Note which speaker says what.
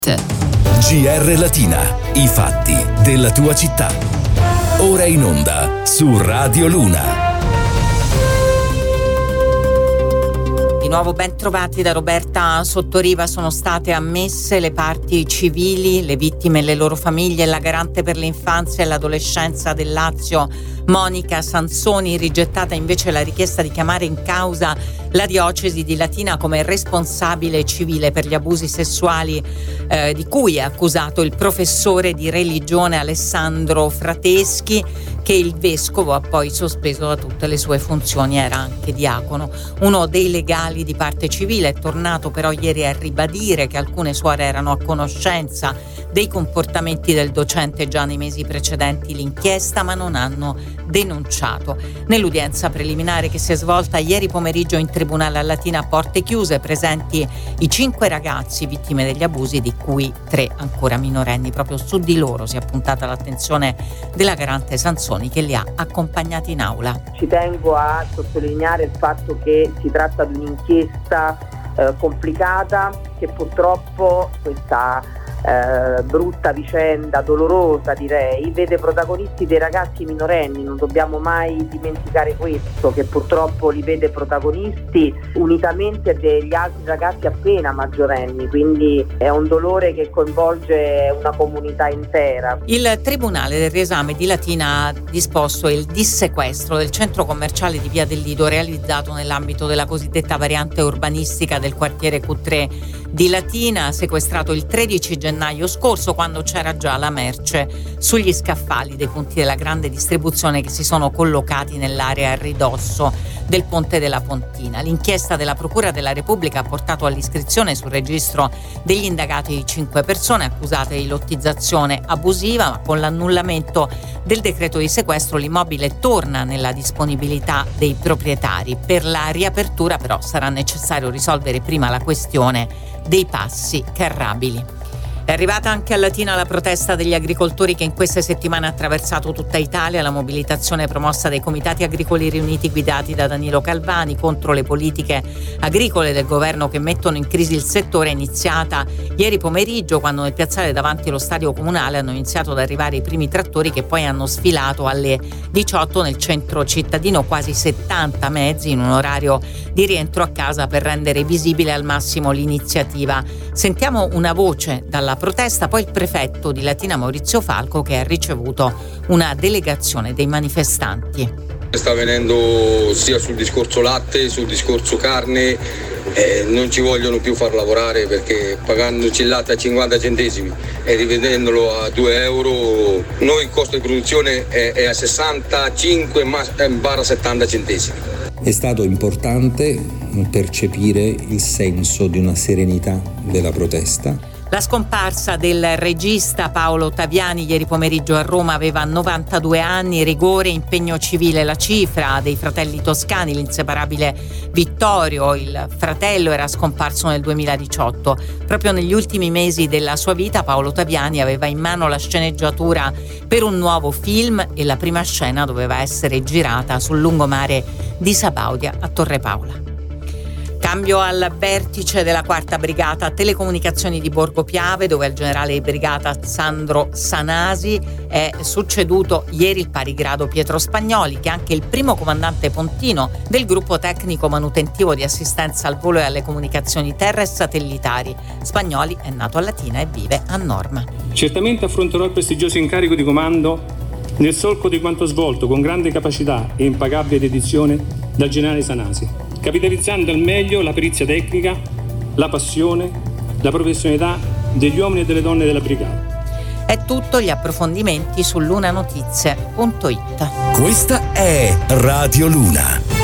Speaker 1: GR Latina, i fatti della tua città. Ora in onda su Radio Luna.
Speaker 2: Di nuovo ben trovati da Roberta Sottoriva. Sono state ammesse le parti civili, le vittime e le loro famiglie. La garante per l'infanzia e l'adolescenza del Lazio, Monica Sansoni, rigettata invece la richiesta di chiamare in causa la diocesi di Latina come responsabile civile per gli abusi sessuali di cui è accusato il professore di religione Alessandro Frateschi, che il vescovo ha poi sospeso da tutte le sue funzioni. Era anche diacono. Uno dei legali di parte civile è tornato però ieri a ribadire che alcune suore erano a conoscenza dei comportamenti del docente già nei mesi precedenti l'inchiesta, ma non hanno denunciato. Nell'udienza preliminare che si è svolta ieri pomeriggio in tribunale a Latina a porte chiuse, presenti i 5 ragazzi vittime degli abusi, di cui 3 ancora minorenni. Proprio su di loro si è puntata l'attenzione della garante Sansoni, che li ha accompagnati in aula.
Speaker 3: Ci tengo a sottolineare il fatto che si tratta di un'inchiesta complicata, che purtroppo questa brutta vicenda, dolorosa direi, vede protagonisti dei ragazzi minorenni. Non dobbiamo mai dimenticare questo, che purtroppo li vede protagonisti unitamente degli altri ragazzi appena maggiorenni, quindi è un dolore che coinvolge una comunità intera.
Speaker 2: Il Tribunale del riesame di Latina ha disposto il dissequestro del centro commerciale di Via del Lido, realizzato nell'ambito della cosiddetta variante urbanistica del quartiere Q3 di Latina, sequestrato il 13 gennaio scorso, quando c'era già la merce sugli scaffali dei punti della grande distribuzione che si sono collocati nell'area a ridosso del Ponte della Pontina. L'inchiesta della Procura della Repubblica ha portato all'iscrizione sul registro degli indagati di 5 persone accusate di lottizzazione abusiva, ma con l'annullamento del decreto di sequestro l'immobile torna nella disponibilità dei proprietari. Per la riapertura però sarà necessario risolvere prima la questione dei passi carrabili. È arrivata anche a Latina la protesta degli agricoltori che in queste settimane ha attraversato tutta Italia. La mobilitazione promossa dai comitati agricoli riuniti guidati da Danilo Calvani contro le politiche agricole del governo che mettono in crisi il settore è iniziata ieri pomeriggio, quando nel piazzale davanti allo stadio comunale hanno iniziato ad arrivare i primi trattori, che poi hanno sfilato alle 18 nel centro cittadino, quasi 70 mezzi in un orario di rientro a casa per rendere visibile al massimo l'iniziativa. Sentiamo una voce dalla protesta, poi il prefetto di Latina Maurizio Falco, che ha ricevuto una delegazione dei manifestanti.
Speaker 4: Sta avvenendo sia sul discorso latte, sul discorso carne, non ci vogliono più far lavorare, perché pagandoci il latte a 50 centesimi e rivedendolo a 2 euro, noi il costo di produzione è a 65-70 centesimi.
Speaker 5: È stato importante percepire il senso di una serenità della protesta.
Speaker 2: La scomparsa del regista Paolo Taviani ieri pomeriggio a Roma aveva 92 anni, rigore, impegno civile. La cifra dei fratelli toscani, l'inseparabile Vittorio, il fratello, era scomparso nel 2018. Proprio negli ultimi mesi della sua vita Paolo Taviani aveva in mano la sceneggiatura per un nuovo film e la prima scena doveva essere girata sul lungomare di Sabaudia a Torre Paola. Cambio al vertice della 4ª Brigata Telecomunicazioni di Borgo Piave, dove al generale di brigata Sandro Sanasi è succeduto ieri il parigrado Pietro Spagnoli, che è anche il primo comandante pontino del gruppo tecnico manutentivo di assistenza al volo e alle comunicazioni terra e satellitari. Spagnoli è nato a Latina e vive a Norma.
Speaker 6: Certamente affronterò il prestigioso incarico di comando nel solco di quanto svolto con grande capacità e impagabile dedizione dal generale Sanasi, capitalizzando al meglio la perizia tecnica, la passione, la professionalità degli uomini e delle donne della brigata.
Speaker 2: È tutto, gli approfondimenti su lunanotizie.it.
Speaker 1: Questa è Radio Luna.